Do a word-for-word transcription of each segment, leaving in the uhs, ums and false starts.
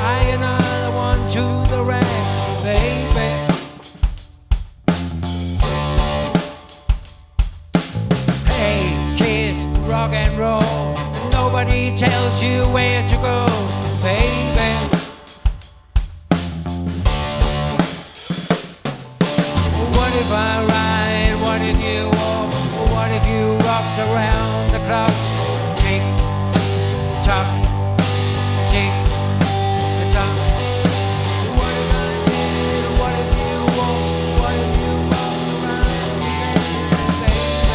tie another one to the rack, baby. Hey kids, rock and roll, nobody tells you where to go, baby. What if I ride, what if you walk, what if you rocked around the clock? Tick tock, tick tock. What if I did, what if you walk, what if you walked around the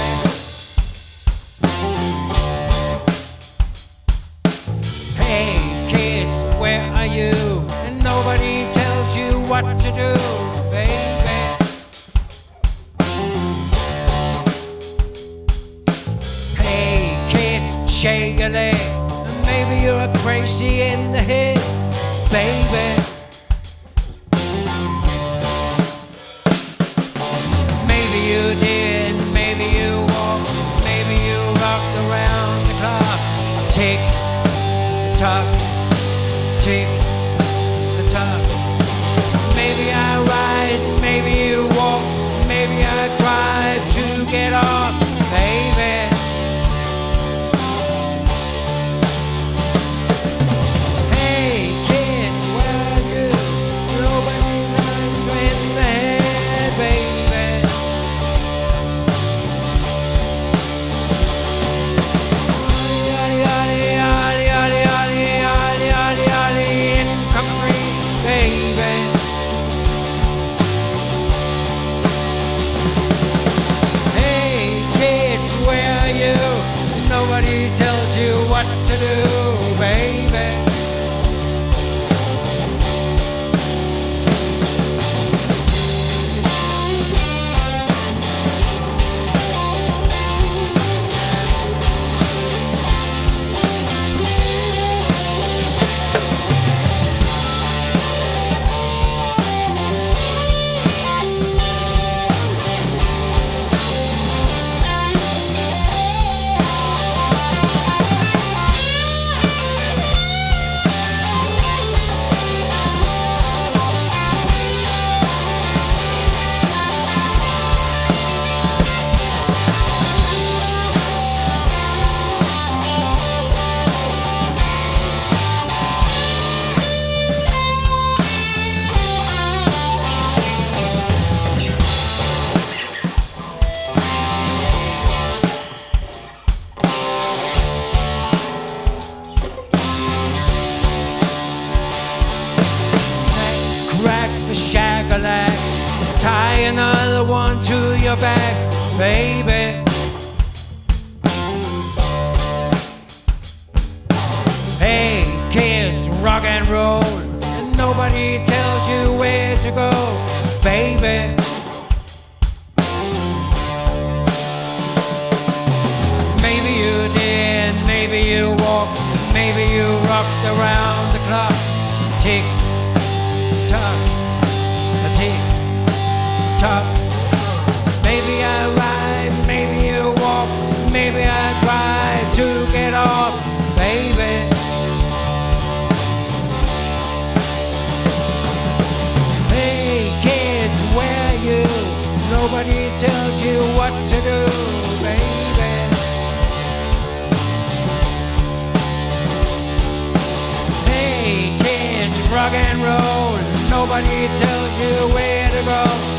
baby? Hey kids, where are you? And nobody tells you what to do, baby. Shake a leg, maybe you're crazy in the head, baby. Maybe you did, maybe you walked, maybe you rocked around the clock. Tick tock, tick tock. Maybe I ride, maybe you walk, maybe I drive to get off, baby. Nobody tells you what to do, baby. Shack-a-lack, tie another one to your back, baby. Hey kids, rock and roll, and nobody tells you where to go, baby. Maybe you did, maybe you walked, maybe you rocked around the clock. Tick tock, tick tock. Maybe I ride, maybe you walk, maybe I drive to get off, baby. Hey kids, where are you? Nobody tells you what to do, baby. Hey kids, rock and roll, nobody tells you where to go.